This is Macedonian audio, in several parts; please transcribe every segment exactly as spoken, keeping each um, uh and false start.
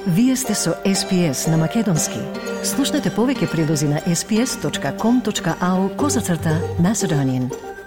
Вие сте со Ес Би Ес на Македонски. Слушнете повеќе прилози на ес би ес точка ком точка ау козацрта Macedonian.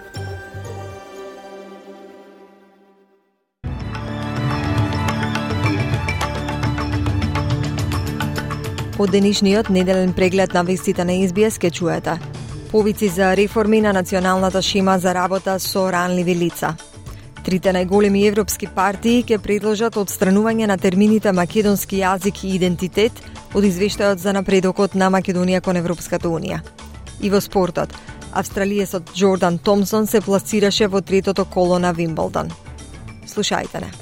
Од денешниот неделен преглед на вестите на Ес Би Ес ке чуете. Повици за реформи на националната шема за работа со ранливи лица. Трите најголеми европски партии ќе предложат отстранување на термините македонски јазик и идентитет од извештајот за напредокот на Македонија кон Европската Унија. И во спортот, австралиецот Джордан Томсон се пласираше во третото коло на Вимблдон. Слушајте не.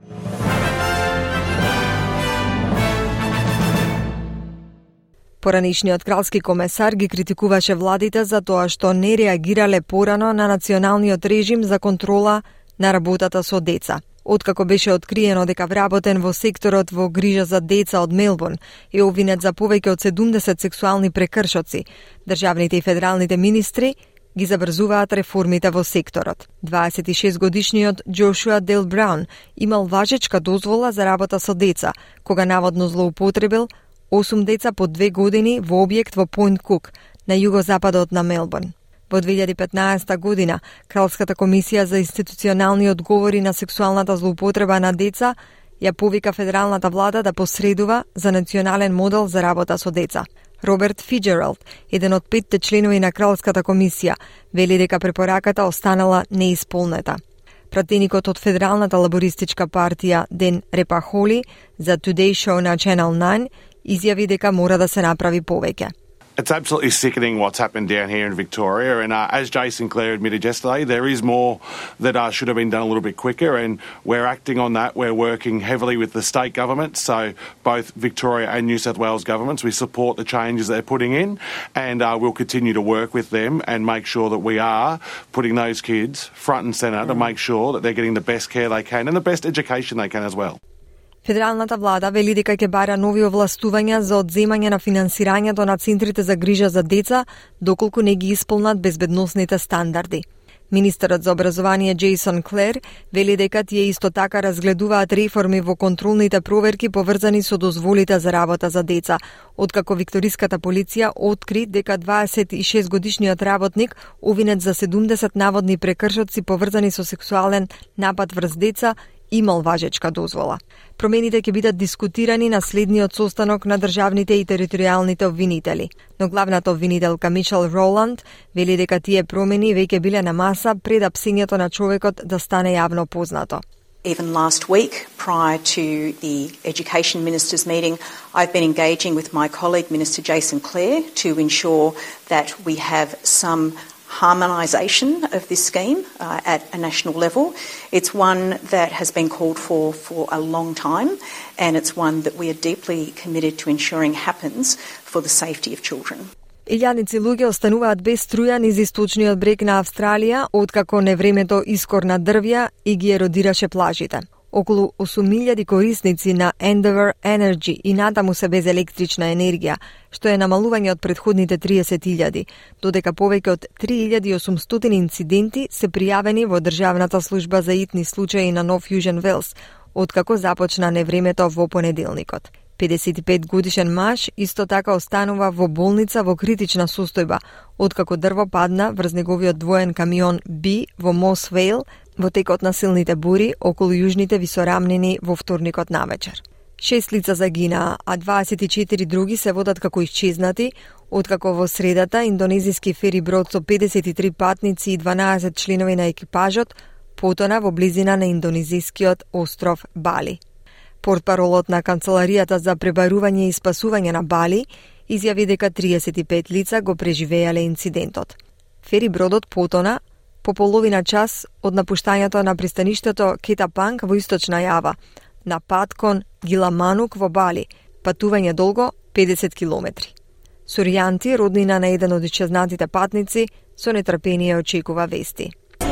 Поранишниот кралски комесар ги критикуваше владите за тоа што не реагирале порано на националниот режим за контрола на работата со деца. Откако беше откриено дека вработен во секторот во грижа за деца од Мелбурн и обвинет за повеќе од седумдесет сексуални прекршоци, државните и федералните министри ги забрзуваат реформите во секторот. дваесет и шест годишниот Джошуа Дел Браун имал важечка дозвола за работа со деца, кога наводно злоупотребил осум деца по две години во објект во Пойнт Кук, на југозападот на Мелбурн. Во две илјади и петнаесета година, Кралската комисија за институционални одговори на сексуалната злоупотреба на деца ја повика федералната влада да посредува за национален модел за работа со деца. Роберт Фиджералд, еден од петте членови на Кралската комисија, вели дека препораката останала неисполнета. Пратеникот од Федералната лабористичка партија Ден Репахоли за Today Show на Channel nine изјави дека мора да се направи повеќе. It's absolutely sickening what's happened down here in Victoria, and uh, as Jason Clare admitted yesterday, there is more that uh, should have been done a little bit quicker, and we're acting on that. We're working heavily with the state governments, so both Victoria and New South Wales governments. We support the changes they're putting in, and uh, we'll continue to work with them and make sure that we are putting those kids front and centre mm. to make sure that they're getting the best care they can and the best education they can as well. Федералната влада вели дека ќе бара нови овластувања за одземање на финансирањето на центрите за грижа за деца, доколку не ги исполнат безбедносните стандарди. Министерот за образование Джейсон Клер вели дека тие исто така разгледуваат реформи во контролните проверки поврзани со дозволите за работа за деца, откако викториската полиција откри дека дваесет и шест годишниот работник обвинет за седумдесет наводни прекршоци поврзани со сексуален напад врз деца имал важечка дозвола. Промените ќе бидат дискутирани на следниот состанок на државните и територијалните обвинители. Но главната обвинителка Мишел Роланд вели дека тие промени веќе биле на маса пред апсењето на човекот да стане јавно познато. Even last week, prior to the Education Ministers' meeting, I've been engaging with my colleague, Minister Jason Clare, to ensure that we have some harmonisation of this scheme uh, at a national level. It's one that has been called for for a long time, and it's one that we are deeply committed to ensuring happens for the safety of children. Илјаници луѓе остануваат без струја низ источниот брег на Австралија, откако невремето искорна дрвја и ги еродираше плажите. Околу осум илјади корисници на Endeavour Energy и натаму се без електрична енергија, што е намалување од предходните триесет илјади, додека повеќе од три илјади и осумстотини инциденти се пријавени во Државната служба за итни случаи на Нов Јужен Велс, откако започна невремето во понеделникот. педесет и пет годишен маж исто така останува во болница во критична состојба, откако дрво падна врз неговиот двоен камион Би во Мос Вейл во текот на силните бури околу јужните висорамнини во вторникот навечер. Шест лица загинаа, а дваесет и четири други се водат како исчезнати, откако во средата индонезиски фери брод со педесет и три патници и дванаесет членови на екипажот потона во близина на индонезискиот остров Бали. Портпаролот на Канцеларијата за пребарување и спасување на Бали изјави дека триесет и пет лица го преживеале инцидентот. Фери бродот потона по половина час од напуштањето на пристаништето Кетапанг во источна Јава, на пат кон Гиламанук во Бали, патување долго педесет километри. Суријанти, роднина на еден од исчезнатите патници, со нетрпение очекува вести.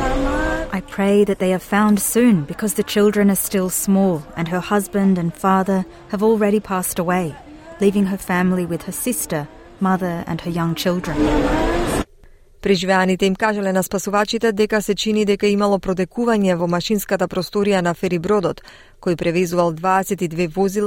I pray that they are found soon because the children are still small and her husband and father have already passed away, leaving her family with her sister, mother and her young children. Преживеаните им кажале на спасувачите дека се чини дека имало протекување во машинската просторија на ферибродот, кој превезувал дваесет и две возила,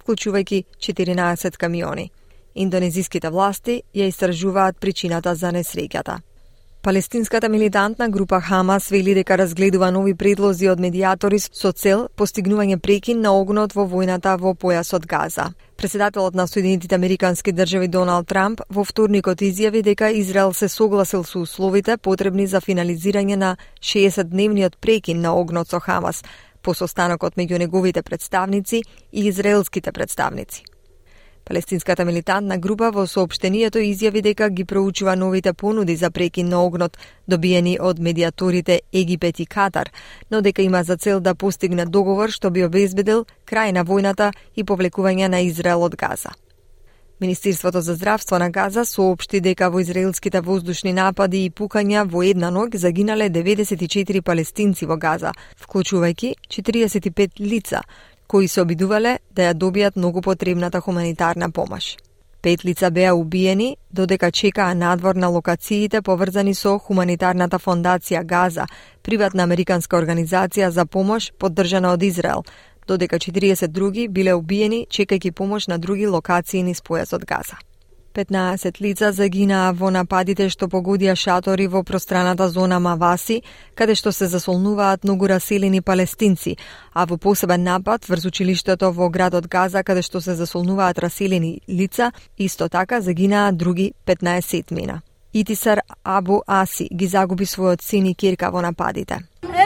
вклучувајќи четиринаесет камиони. Индонезиските власти ја истражуваат причината за несреќата. Палестинската милитантна група Хамас вели дека разгледува нови предлози од медијатори со цел постигнување прекин на огнот во војната во појасот Газа. Председателот на Соединетите Американски држави Доналд Трамп во вторникот изјави дека Израел се согласил со условите потребни за финализирање на шеесетдневниот прекин на огнот со Хамас по состанокот меѓу неговите представници и израелските представници. Палестинската милитантна група во соопштението изјави дека ги проучува новите понуди за прекин на огнот добиени од медијаторите Египет и Катар, но дека има за цел да постигне договор што би обезбедил крај на војната и повлекување на Израел од Газа. Министерството за здравство на Газа соопшти дека во израелските воздушни напади и пукања во една ноќ загинале деветдесет и четири палестинци во Газа, вклучувајќи четиридесет и пет лица, кои се обидувале да ја добијат многу потребната хуманитарна помош. Пет лица беа убиени, додека чекаа надвор на локациите поврзани со Хуманитарната фондација Газа, приватна американска организација за помош поддржана од Израел, додека четириесет други биле убиени чекајќи помош на други локации низ појасот Газа. петнаесет лица загинаа во нападите што погодија шатори во пространата зона Маваси, каде што се засолнуваат многу раселени палестинци, а во посебен напад врз училиштето во градот Газа, каде што се засолнуваат раселени лица, исто така загинаа други петнаесетмина. Итисар Абу Аси ги загуби својот син и ќерка во нападите.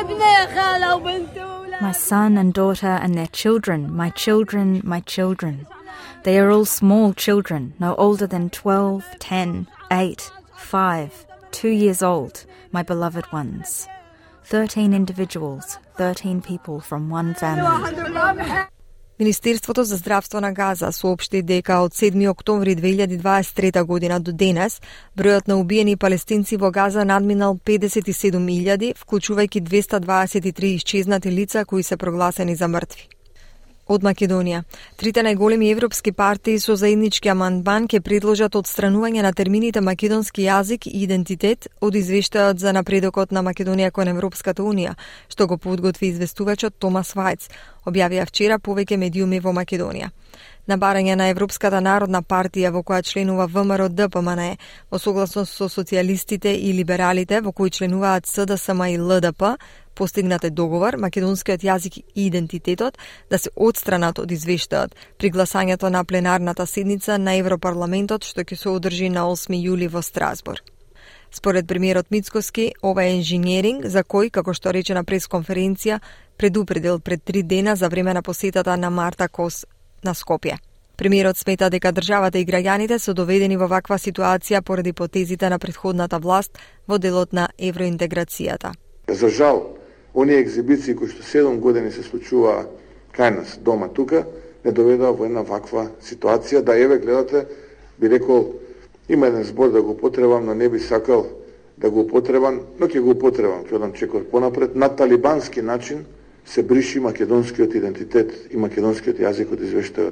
My son and daughter and their children, my children, my children. They are all small children, no older than twelve, ten, eight, five, two years old, my beloved ones. Thirteen individuals, thirteen people from one family. Министерството за здравство на Газа соопшти дека од седми октомври две илјади дваесет и трета година до денес бројот на убиени палестинци во Газа надминал педесет и седум илјади, вклучувајќи двеста дваесет и три исчезнати лица кои се прогласени за мртви. Од Македонија, трите најголеми европски партии со заеднички амандман ќе предложат отстранување на термините македонски јазик и идентитет од извештајот за напредокот на Македонија кон Европската унија, што го подготви известувачот Томас Вајц, објавија вчера повеќе медиуми во Македонија. На барање на Европската народна партија во која членува ВМРО Д П М Н Е, во согласност со социјалистите и либералите во кои членуваат С Д С М и Л Д П, постигнат е договор македонскиот јазик и идентитетот да се отстранат од извештајот при гласањето на пленарната седница на Европарламентот што ќе се одржи на осми јули во Страсбург. Според премиерот Мицкоски, ова е инженеринг за кој, како што рече на пресконференција, предупредил пред три дена за време на посетата на Марта Кос на Скопје. Премиерот смета дека државата и граѓаните се доведени во ваква ситуација поради потезите на претходната власт во делот на евроинтеграцијата. За жал, оние екзибиции кои што седум години се случуваа кај нас дома тука, не доведоа во една ваква ситуација, да еве гледате, би рекол, има еден збор да го употребам, но не би сакал да го употребам, но ќе го употребам, ќе одам чекор понапред, на талибански начин се бриши македонскиот идентитет и македонскиот јазик од извештајот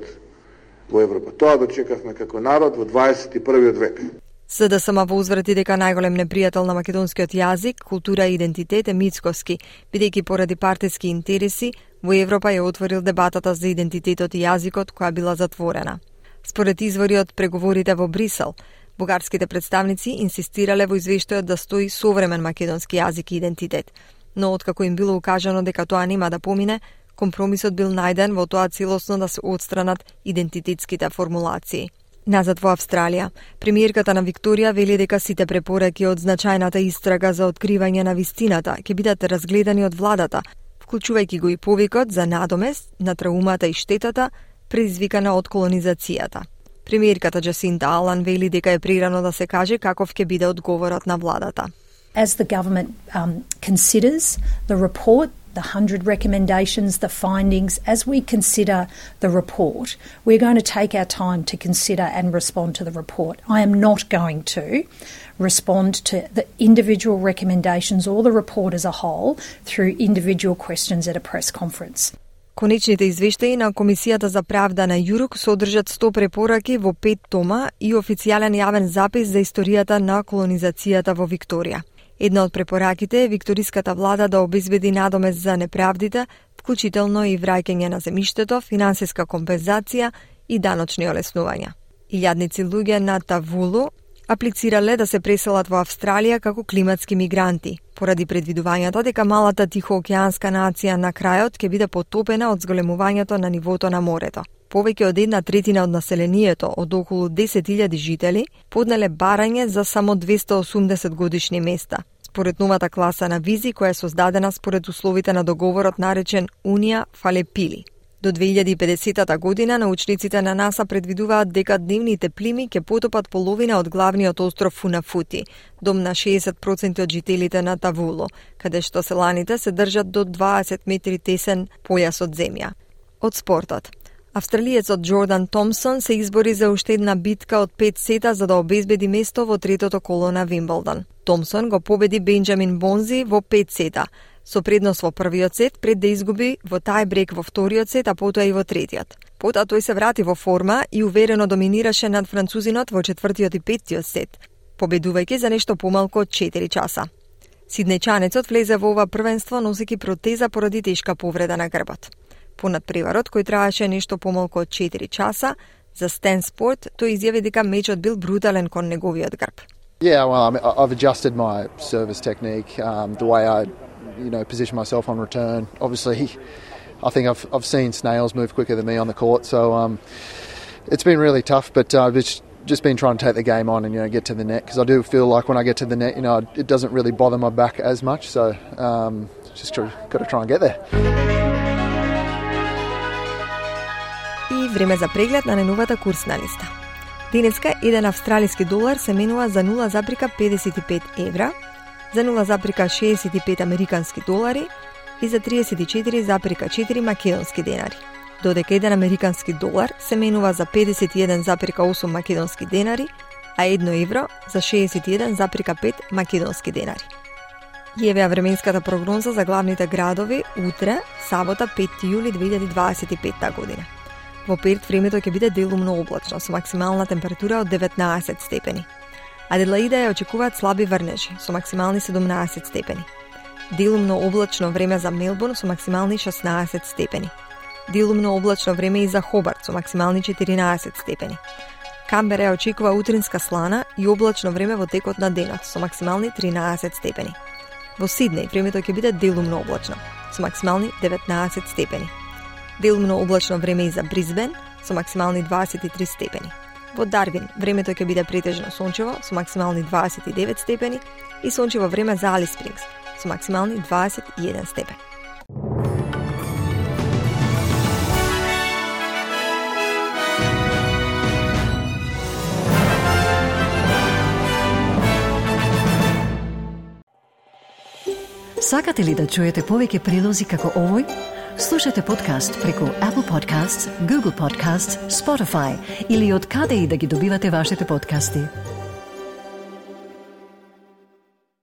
во Европа. Тоа го чекавме како народ во дваесет и првиот век. С Д С М возврати дека најголем непријател на македонскиот јазик, култура и идентитет е Мицкоски, бидејќи поради партиски интереси во Европа ја отворил дебатата за идентитетот и јазикот која била затворена. Според извори од преговорите во Брисел, бугарските представници инсистирале во извештајот да стои современ македонски јазик и идентитет, но откако им било укажано дека тоа нема да помине, компромисот бил најден во тоа целосно да се отстранат идентитетските формулации. Назад во Австралија, премиерката на Викторија вели дека сите препораки од значајната истрага за откривање на вистината ќе бидат разгледани од владата, вклучувајќи го и повикот за надомест на траумата и штетата предизвикана од колонизацијата. Премиерката Джасинта Алан вели дека е прерано да се каже каков ќе биде одговорот на владата. As the government um, considers the report, the one hundred recommendations, the findings, as we consider the report, we're going to take our time to consider and respond to the report. I am not going to respond to the individual recommendations or the report as a whole through individual questions at a press conference. Конечните извештаи на Комисијата за правда на ЮРУК содржат сто препораки во пет тома и официјален јавен запис за историјата на колонизацијата во Викторија. Една од препораките е викториската влада да обезбеди надомест за неправдите, вклучително и враќање на земјиштето, финансиска компензација и даночни олеснувања. Илјадници луѓе на Тавулу аплицирале да се преселат во Австралија како климатски мигранти, поради предвидувањето дека малата тихоокеанска нација на крајот ќе биде потопена од зголемувањето на нивото на морето. Повеќе од една третина од населението, од околу десет илјади жители, поднеле барање за само двесте и осумдесет годишни места, според новата класа на визи која е создадена според условите на договорот наречен Унија Фалепили. До две илјади и педесетата година научниците на НАСА предвидуваат дека дневните плими ќе потопат половина од главниот остров Фунафути, дом на шеесет проценти од жителите на Тавуло, каде што селаните се држат до дваесет метри тесен појас од земја. Од спортот. Австралиецот Джордан Томсон се избори за уште една битка од пет сета за да обезбеди место во третото коло на Вимблдон. Томсон го победи Бенџамин Бонзи во пет сета, со предност во првиот сет пред да изгуби во тајбрек во вториот сет, а потоа и во третиот. Потоа тој се врати во форма и уверено доминираше над французинот во четвртиот и петтиот сет, победувајќи за нешто помалку од четири часа. Сиднејчанецот влезе во ова првенство носејќи протеза поради тешка повреда на грбот. Понад преварот, кој траеше нешто помалку од четири часа, за Стен Спорт, тој изјави дека мечот бил брутален кон неговиот грб. Yeah, well, I mean, I've adjusted my service technique, um, the way I, you know, position myself on return. Obviously, I think I've I've seen snails move quicker than me on the court, so um, it's been really tough. But uh, it's just been trying to take the game on and you know get to the net, because I do feel like when I get to the net, you know, it doesn't really bother my back as much. So um, just got to try and get there. И време за преглед на најновата курсна листа. Денеска еден австралиски долар се менува за нула запирка педесет и пет евра, за нула запирка шеесет и пет американски долари и за триесет и четири запирка четири македонски денари. Додека еден американски долар се менува за педесет и еден запирка осум македонски денари, а едно евро за шеесет и еден запирка пет македонски денари. Јавеа временската прогноза за главните градови утре, сабота пети јули две илјади дваесет и петта година. Во Перт времето ќе биде делумно облачно со максимална температура од деветнаесет степени. Аделаида ја очекуваат слаби врнежи со максимални седумнаесет степени. Делумно облачно време за Мелбурн со максимални шеснаесет степени. Делумно облачно време и за Хобарт со максимални четиринаесет степени. Камбера ја очекува утринска слана и облачно време во текот на денот со максимални тринаесет степени. Во Сиднеј времето ќе биде делумно облачно со максимални деветнаесет степени. Делумно облачно време и за Бризбен со максимални дваесет и три степени. Во Дарвин времето ќе биде претежно сончево со максимални дваесет и девет степени и сончево време за Алис Спрингс со максимални дваесет и еден степен. Сакате ли да чуете повеќе прилози како овој? Слушате подкаст преку Apple Podcasts, Google Podcasts, Spotify или од каде и да ги добивате вашите подкасти.